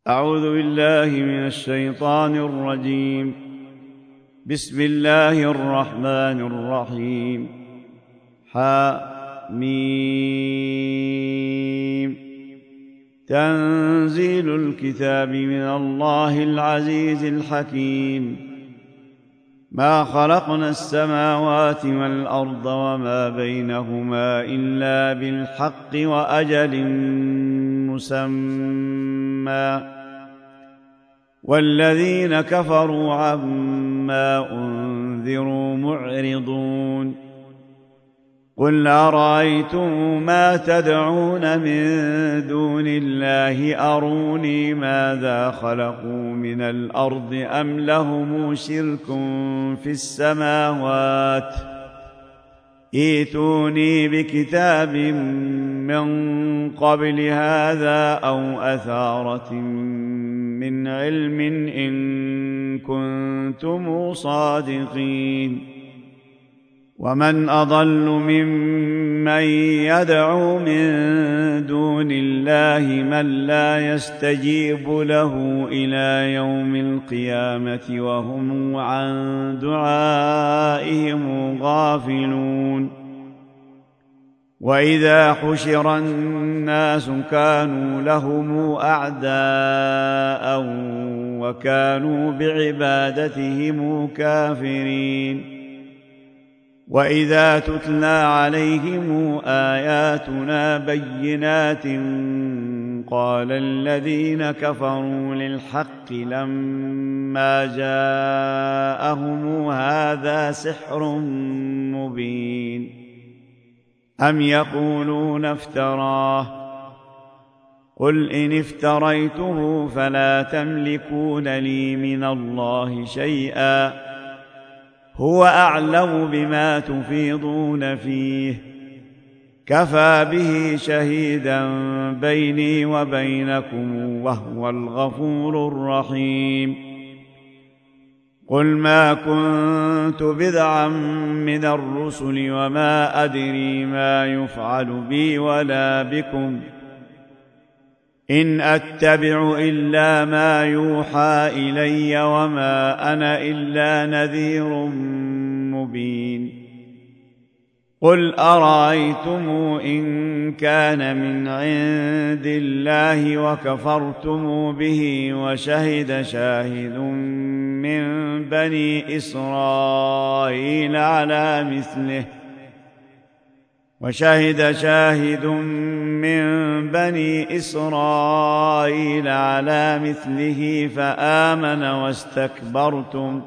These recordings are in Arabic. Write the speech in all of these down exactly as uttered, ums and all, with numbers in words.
أعوذ بالله من الشيطان الرجيم. بسم الله الرحمن الرحيم. حميم. تنزيل الكتاب من الله العزيز الحكيم. ما خلقنا السماوات والأرض وما بينهما إلا بالحق وأجل مسمى، والذين كفروا عما أنذروا معرضون. قل أرأيتم ما تدعون من دون الله أروني ماذا خلقوا من الأرض أم لهم شرك في السماوات، ائتوني بكتاب من قبل هذا أو أثارة من علم إن كنتم صادقين. ومن أضل ممن يدعو من دون الله من لا يستجيب له إلى يوم القيامة وهم عن دعائهم غافلون. وإذا حشر الناس كانوا لهم أعداء وكانوا بعبادتهم كافرين. وإذا تتلى عليهم آياتنا بينات قال الذين كفروا للحق لما جاءهم هذا سحر مبين. أم يقولون افتراه، قل إن افتريته فلا تملكون لي من الله شيئا، هو أعلم بما تفيضون فيه، كفى به شهيدا بيني وبينكم وهو الغفور الرحيم. قل ما كنت بدعا من الرسل وما أدري ما يفعل بي ولا بكم، إن أتبع إلا ما يوحى إلي وما أنا إلا نذير مبين. قل أرأيتم إن كان من عند الله وكفرتم به وشهد شاهد من بني إسرائيل على مثله وشهد شاهد من بني إسرائيل على مثله فآمن واستكبرتم،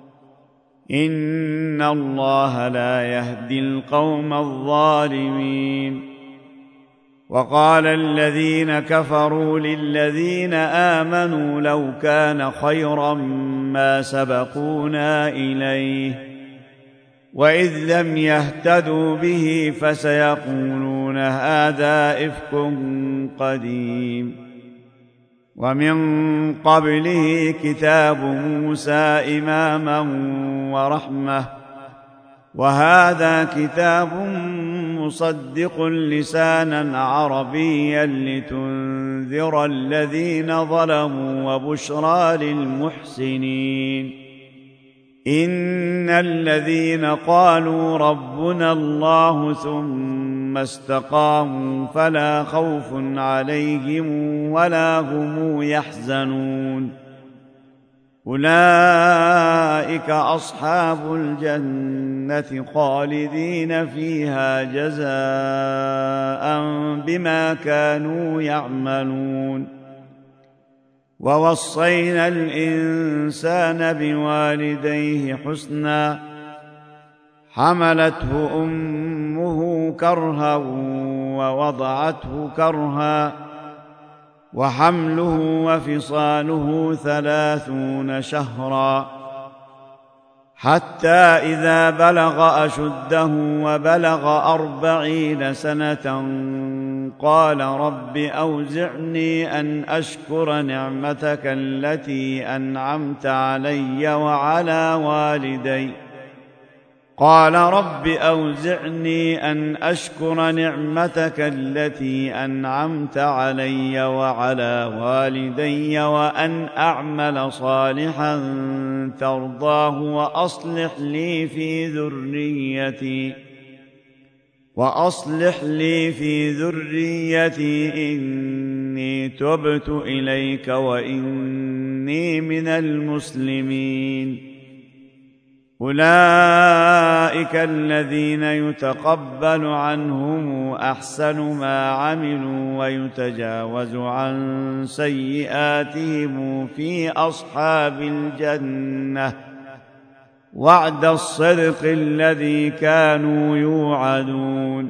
إن الله لا يهدي القوم الظالمين. وقال الذين كفروا للذين آمنوا لو كان خيرا ما سبقونا إليه، وإذ لم يهتدوا به فسيقولون هذا إفك قديم. ومن قبله كتاب موسى إماما ورحمة، وهذا كتاب مصدق لسانا عربيا لتنذر الذين ظلموا وبشرى للمحسنين. إن الذين قالوا ربنا الله ثم استقاموا فلا خوف عليهم ولا هم يحزنون، أولئك أصحاب الجنة خالدين فيها جزاء بما كانوا يعملون. ووصينا الإنسان بوالديه حسنا، حملته أمه كرها ووضعته كرها، وحمله وفصاله ثلاثون شهرا، حتى إذا بلغ أشده وبلغ أربعين سنة قال رب أوزعني أن أشكر نعمتك التي أنعمت علي وعلى والدي قال رب أوزعني أن أشكر نعمتك التي أنعمت علي وعلى والدي وأن أعمل صالحا ترضاه وأصلح لي في ذريتي وأصلح لي في ذريتي إني تبت إليك وإني من المسلمين. أولئك الذين يتقبل عنهم أحسن ما عملوا ويتجاوز عن سيئاتهم في أصحاب الجنة وعد الصدق الذي كانوا يوعدون.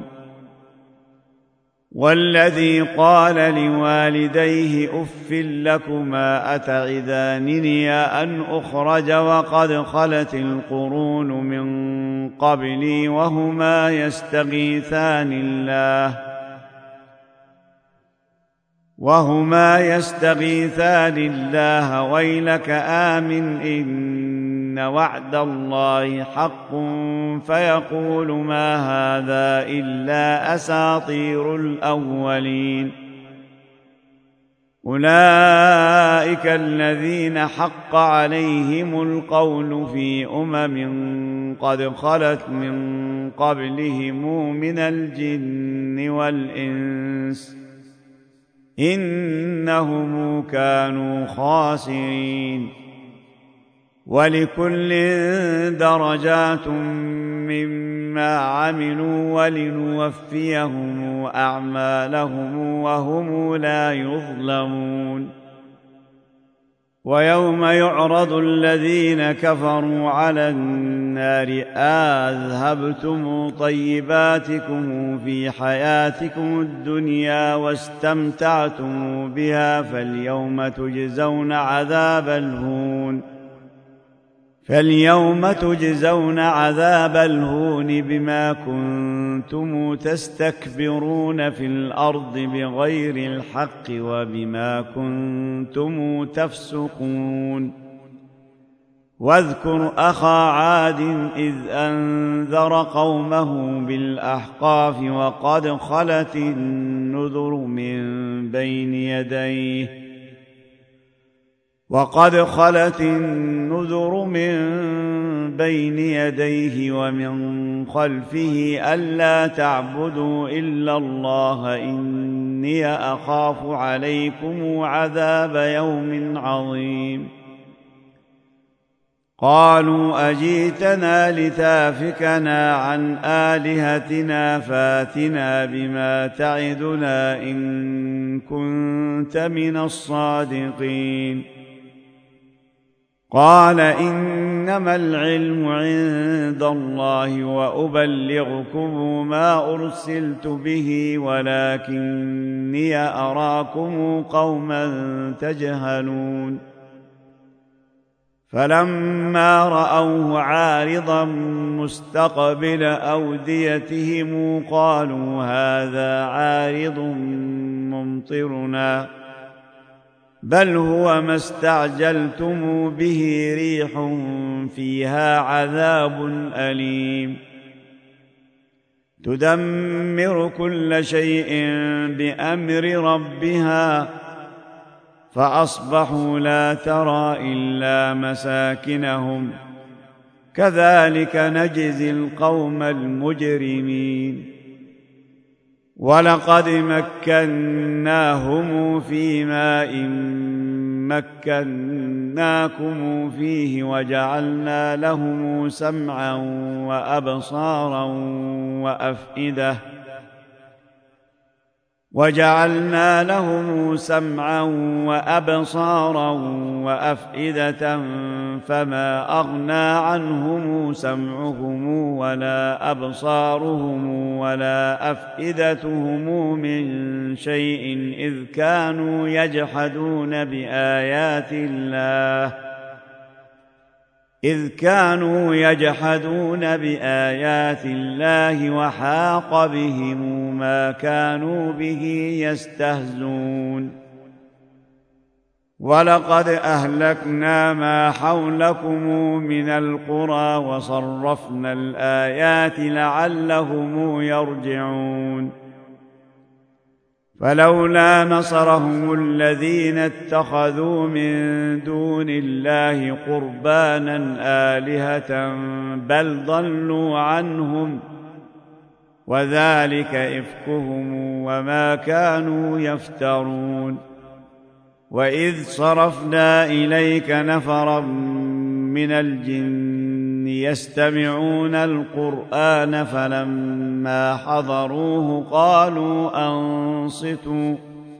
والذي قال لوالديه أف لكما أتعدانني أن أخرج وقد خلت القرون من قبلي وهما يستغيثان الله وهما يستغيثان الله ويلك آمن إن وعد الله حق فيقول ما هذا إلا أساطير الأولين. أولئك الذين حق عليهم القول في أمم قد خلت من قبلهم من الجن والإنس إنهم كانوا خاسرين. ولكل درجات مما عملوا ولنوفيهم أعمالهم وهم لا يظلمون. ويوم يعرض الذين كفروا على النار أذهبتم طيباتكم في حياتكم الدنيا واستمتعتم بها فاليوم تجزون عذاب الهون فاليوم تجزون عذاب الهون بما كنتم تستكبرون في الأرض بغير الحق وبما كنتم تفسقون. واذكر أخا عاد إذ أنذر قومه بالأحقاف وقد خلت النذر من بين يديه وقد خلت النذر من بين يديه ومن خلفه ألا تعبدوا إلا الله إني أخاف عليكم عذاب يوم عظيم. قالوا أجيتنا لتافكنا عن آلهتنا فاتنا بما تعدنا إن كنت من الصادقين. قال إنما العلم عند الله وأبلغكم ما أرسلت به ولكني أراكم قوما تجهلون. فلما رأوه عارضا مستقبل أوديتهم قالوا هذا عارض ممطرنا بل هو ما استعجلتم به ريح فيها عذاب أليم تدمر كل شيء بأمر ربها فأصبحوا لا ترى إلا مساكنهم كذلك نجزي القوم المجرمين. ولقد مكناهم في ماء مكناكم فيه وجعلنا لهم سمعا وأبصارا وأفئدة وجعلنا لهم سمعا وأبصارا وأفئدة فما أغنى عنهم سمعهم ولا أبصارهم ولا أفئدتهم من شيء إذ كانوا يجحدون بآيات الله إذ كانوا يجحدون بآيات الله وحاق بهم ما كانوا به يستهزون. ولقد أهلكنا ما حولكم من القرى وصرفنا الآيات لعلهم يرجعون فلولا نصرهم الذين اتخذوا من دون الله قربانا آلهة بل ضلوا عنهم وذلك إفكهم وما كانوا يفترون وإذ صرفنا إليك نفرا من الجن يستمعون القرآن فلما حضروه قالوا أنصتوا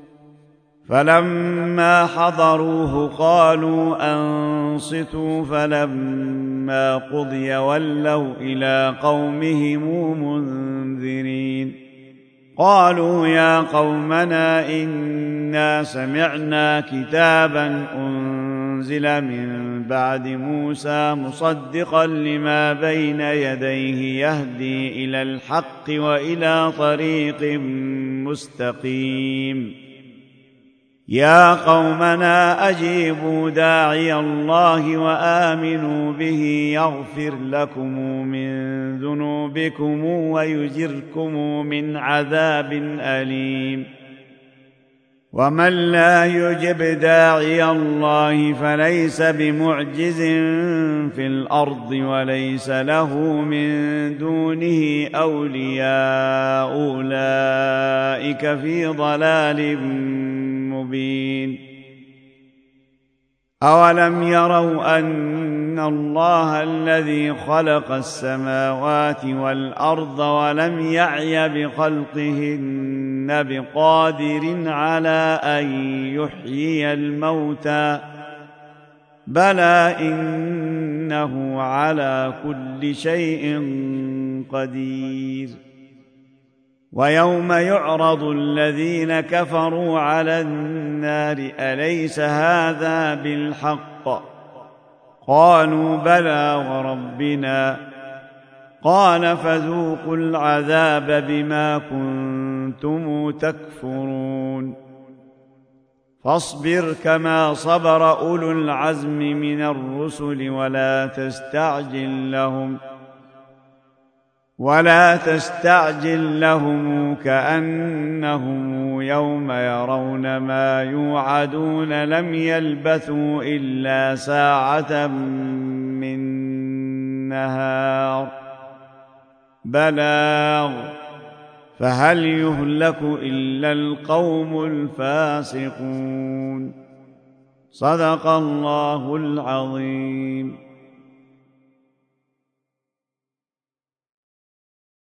فلما حضروه قالوا أنصتوا فلما قضي ولوا إلى قومهم منذرين قالوا يا قومنا إنا سمعنا كتابا أنزل من بعد موسى مصدقا لما بين يديه يهدي إلى الحق وإلى طريق مستقيم يا قومنا أجيبوا داعي الله وآمنوا به يغفر لكم من ذنوبكم ويجركم من عذاب أليم ومن لا يجب داعي الله فليس بمعجز في الأرض وليس له من دونه أولياء أولئك في ضلال مبين أولم يروا أن الله الذي خلق السماوات والأرض ولم يعي بخلقهن بقادر على أن يحيي الموتى بلى إنه على كل شيء قدير ويوم يعرض الذين كفروا على النار أليس هذا بالحق قالوا بلى وربنا قال فذوقوا العذاب بما كنتم تكفرون فاصبر كما صبر أولو العزم من الرسل ولا تستعجل لهم ولا تستعجل لهم كأنهم يوم يرون ما يوعدون لم يلبثوا إلا ساعة من نهار بلاغ فهل يهلك إلا القوم الفاسقون صدق الله العظيم.